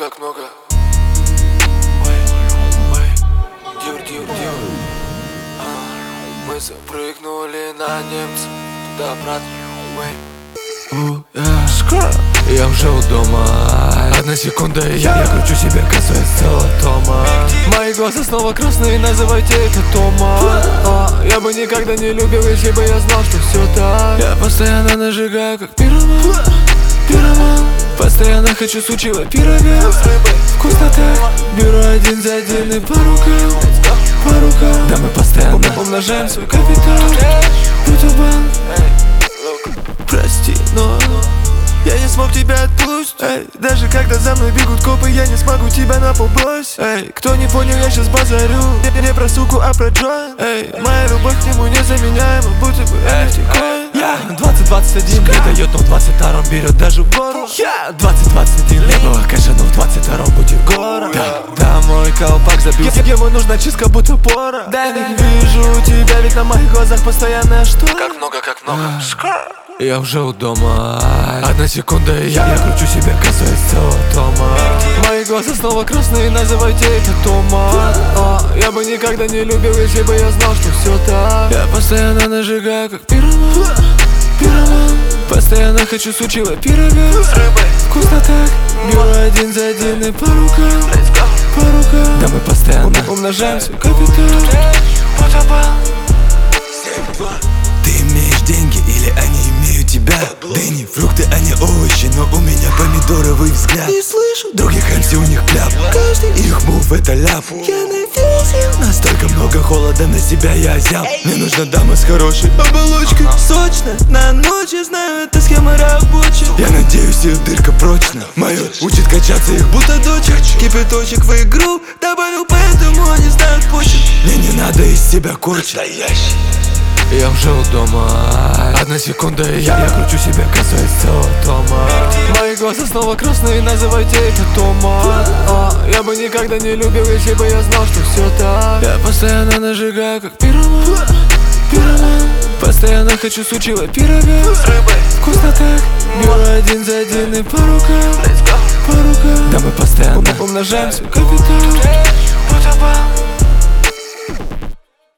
как много. Дюр. Мы запрыгнули на немца, туда-обратно. Я уже у дома. Одна секунда и я кручу себе, касаясь целого тома. Мои глаза снова красные, называйте это Тома. Я бы никогда не любил, если бы я знал, что все так. Я постоянно нажигаю, как пироман. Постоянно хочу сучила пирога. Вкусно так. Беру один за один и по рукам. Да мы постоянно умножаем свой капитал. Ютубан. Прости, но я не смог тебя отпустить. Даже когда за мной бегут копы, я не смогу тебя на пол бросить. Кто не понял, я сейчас базарю. Не про суку, а про Джоин. Моя любовь к нему незаменяема, будто бы NFT-коин. Я 20-21 не дает, но в 22-м берет даже в гору. Я 20-21 не было кэша, но в 22-м будет гора. Да, мой колпак забил. Ему нужна чистка, будто пора. Да, не вижу тебя, ведь на моих глазах постоянная что. Как много. Я уже у дома. Одна секунда и я кручу себе, касаясь целого тома. Мои глаза снова красные, называйте это Тома. Я бы никогда не любил, если бы я знал, что все так. Я постоянно нажигаю, как пироман. Постоянно хочу сучила пирога. Вкусно так. Беру один за один и по рукам. Да мы постоянно умножаем свой капитал. Ты имеешь деньги или они имеют тебя? Дыни, фрукты, а не овощи, но у меня помидоровый взгляд. Не слышу других MC, у них кляп. Каждый их мув это ляп. Я на весе. Настолько много холода на себя я озял. Мне нужна дама с хорошей оболочкой. Сочно, на ночь, я знаю, эта схема рабочая. Я надеюсь, их дырка прочна. Моё учит качаться их будто дочек. Кипяточек в игру добавил, поэтому они знают почек. Мне не надо из себя корчить. Я уже у дома. Одна секунда и я кручу себе, касаясь целого тома. Мои глаза снова красные, называйте это Тома. Я бы никогда не любил, если бы я знал, что все так. Я постоянно нажигаю, как пироман. Постоянно хочу сучила пирога. Вкусно так. Беру один за один и по рукам. Да мы постоянно умножаем свой капитал.